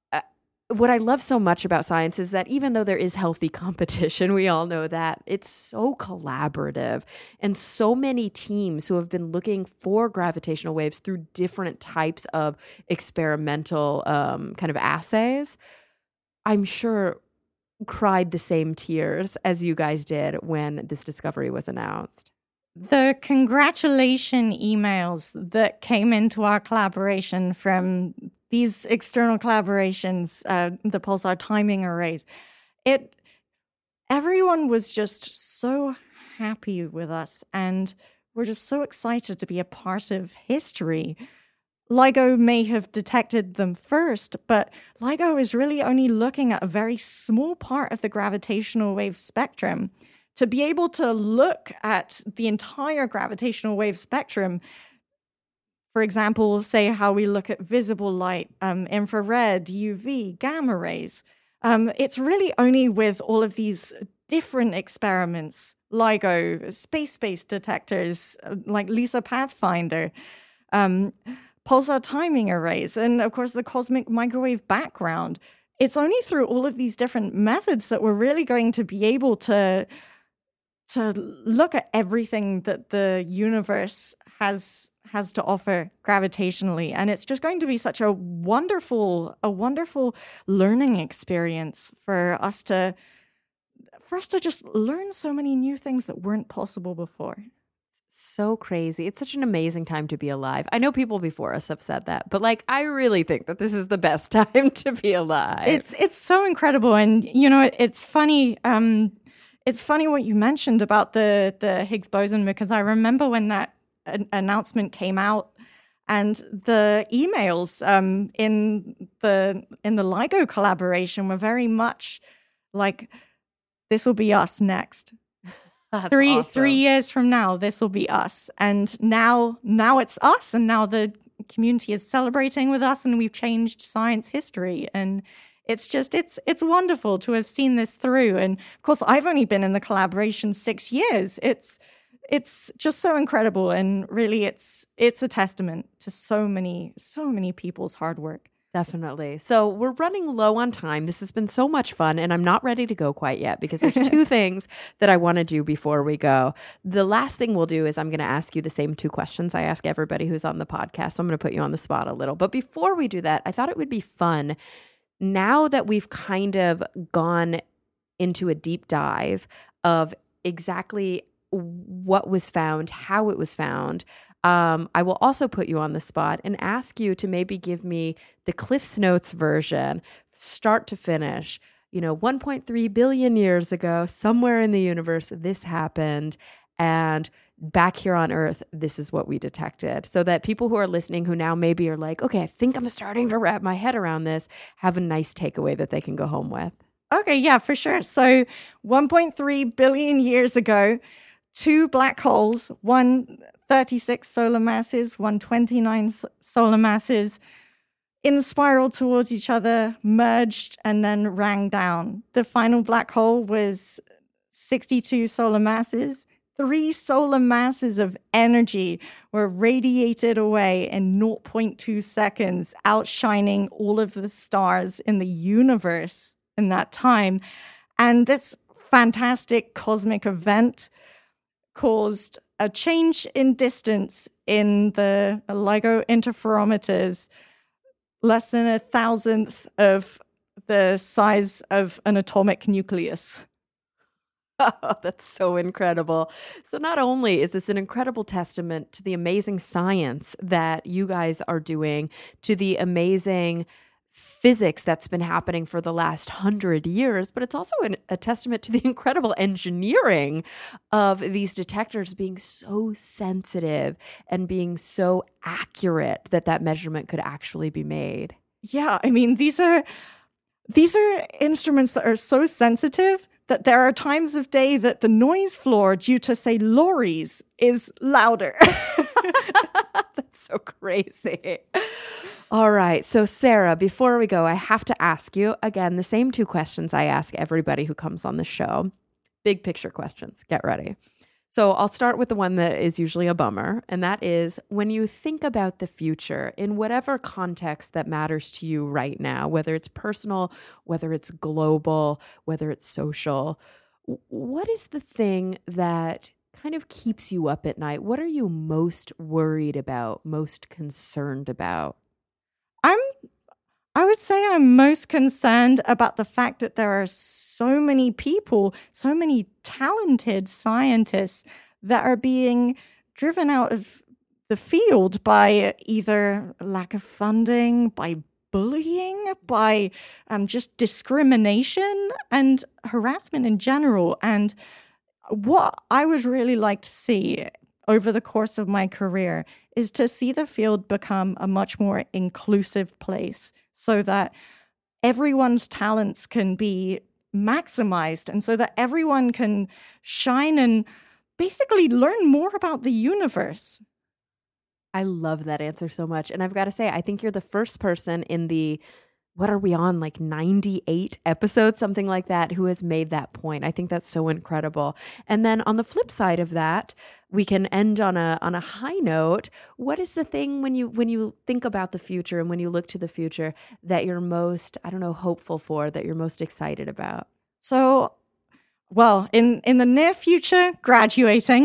What I love so much about science is that even though there is healthy competition, we all know that, it's so collaborative. And so many teams who have been looking for gravitational waves through different types of experimental um, kind of assays, I'm sure cried the same tears as you guys did when this discovery was announced. The congratulation emails that came into our collaboration from these external collaborations, uh, the pulsar timing arrays, it everyone was just so happy with us, and we're just so excited to be a part of history. LIGO may have detected them first, but LIGO is really only looking at a very small part of the gravitational wave spectrum. To be able to look at the entire gravitational wave spectrum for example, say how we look at visible light, um, infrared, U V, gamma rays. Um, it's really only with all of these different experiments, LIGO, space-based detectors uh, like LISA Pathfinder, um, pulsar timing arrays, and of course the cosmic microwave background. It's only through all of these different methods that we're really going to be able to, to look at everything that the universe has has to offer gravitationally. And it's just going to be such a wonderful, a wonderful learning experience for us to for us to just learn so many new things that weren't possible before. So crazy. It's such an amazing time to be alive. I know people before us have said that, but like I really think that this is the best time to be alive. It's it's so incredible. And you know, it, it's funny um it's funny what you mentioned about the the Higgs boson, because I remember when that an announcement came out and the emails um in the in the LIGO collaboration were very much like, this will be us next. That's three awesome. three years from now, this will be us. And now now it's us, and now the community is celebrating with us, and we've changed science history. And it's just it's it's wonderful to have seen this through. And of course, I've only been in the collaboration six years. It's it's just so incredible, and really it's it's a testament to so many so many people's hard work. Definitely. So we're running low on time. This has been so much fun, and I'm not ready to go quite yet because there's two things that I want to do before we go. The last thing we'll do is I'm going to ask you the same two questions I ask everybody who's on the podcast. So I'm going to put you on the spot a little. But before we do that, I thought it would be fun, now that we've kind of gone into a deep dive of exactly what was found, how it was found, Um, I will also put you on the spot and ask you to maybe give me the Cliff's Notes version, start to finish. You know, one point three billion years ago, somewhere in the universe, this happened. And back here on Earth, this is what we detected. So that people who are listening who now maybe are like, okay, I think I'm starting to wrap my head around this, have a nice takeaway that they can go home with. Okay, yeah, for sure. So one point three billion years ago, two black holes, one thirty-six solar masses, one twenty-nine solar masses, in spiral towards each other, merged, and then rang down. The final black hole was sixty-two solar masses. Three solar masses of energy were radiated away in zero point two seconds, outshining all of the stars in the universe in that time. And this fantastic cosmic event caused a change in distance in the LIGO interferometers, less than a thousandth of the size of an atomic nucleus. Oh, that's so incredible. So not only is this an incredible testament to the amazing science that you guys are doing, to the amazing physics that's been happening for the last hundred years, but it's also an, a testament to the incredible engineering of these detectors being so sensitive and being so accurate that that measurement could actually be made. Yeah, I mean, these are these are instruments that are so sensitive that there are times of day that the noise floor, due to, say, lorries, is louder. That's so crazy. All right. So, Sarah, before we go, I have to ask you, again, the same two questions I ask everybody who comes on the show. Big picture questions. Get ready. So I'll start with the one that is usually a bummer, and that is, when you think about the future in whatever context that matters to you right now, whether it's personal, whether it's global, whether it's social, what is the thing that kind of keeps you up at night? What are you most worried about, most concerned about? I'm I would say I'm most concerned about the fact that there are so many people, so many talented scientists that are being driven out of the field by either lack of funding, by bullying, by um, just discrimination and harassment in general. And what I would really like to see over the course of my career is to see the field become a much more inclusive place, so that everyone's talents can be maximized, and so that everyone can shine and basically learn more about the universe. I love that answer so much. And I've got to say, I think you're the first person in the, what are we on, like ninety-eight episodes, something like that, who has made that point. I think that's so incredible. And then on the flip side of that, we can end on a on a high note. What is the thing when you when you think about the future and when you look to the future that you're most, I don't know, hopeful for, that you're most excited about? So, well, in, in the near future, graduating.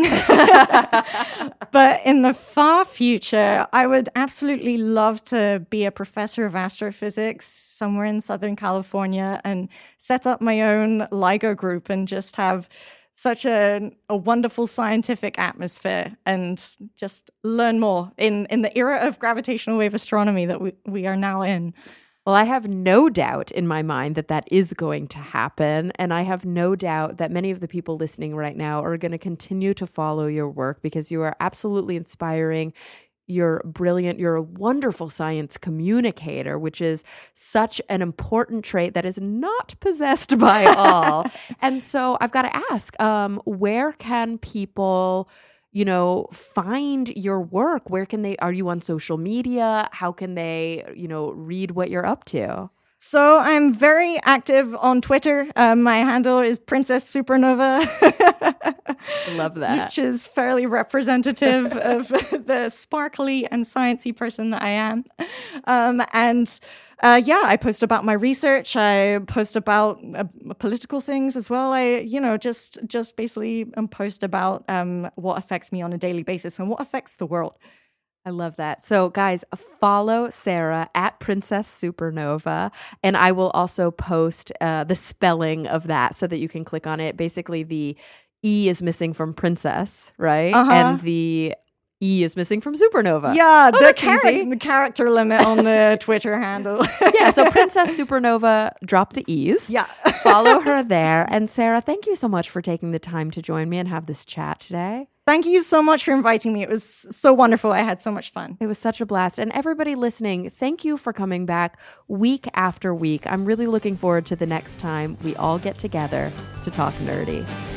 But in the far future, I would absolutely love to be a professor of astrophysics somewhere in Southern California and set up my own LIGO group and just have such a, a wonderful scientific atmosphere and just learn more in, in the era of gravitational wave astronomy that we, we are now in. Well, I have no doubt in my mind that that is going to happen. And I have no doubt that many of the people listening right now are going to continue to follow your work because you are absolutely inspiring. You're brilliant. You're a wonderful science communicator, which is such an important trait that is not possessed by all. And so I've got to ask, um, where can people, you know, find your work? Where can they, are you on social media? How can they, you know, read what you're up to? So I'm very active on Twitter. Um, my handle is Princess Supernova. Love that. Which is fairly representative of the sparkly and sciencey person that I am. Um, and uh, yeah, I post about my research. I post about uh, political things as well. I, you know, just just basically um, post about um, what affects me on a daily basis and what affects the world. I love that. So guys, follow Sarah at Princess Supernova. And I will also post uh, the spelling of that so that you can click on it. Basically, the E is missing from princess, right? Uh-huh. And the E is missing from supernova. Yeah, oh, the, char- the character limit on the Twitter handle. Yeah, so Princess Supernova, drop the E's. Yeah. Follow her there. And Sarah, thank you so much for taking the time to join me and have this chat today. Thank you so much for inviting me. It was so wonderful. I had so much fun. It was such a blast. And everybody listening, thank you for coming back week after week. I'm really looking forward to the next time we all get together to talk nerdy.